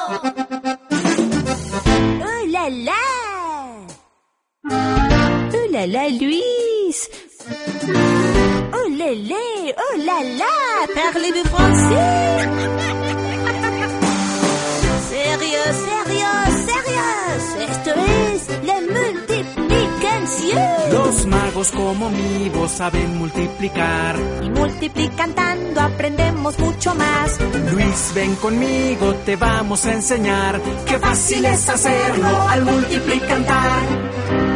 ¡Oh, la, la! ¡Oh, la, la, Luis! ¡Oh, lélé! ¡Oh, la, la! Parlez-vous français? ¡Sérieux, sérieux, sérieux! Esto es la multiplicación. Los magos como mi voz saben multiplicar. Y multiplicando aprendemos mucho más. Luis, ven conmigo, te vamos a enseñar. Qué fácil es hacerlo al multiplicar.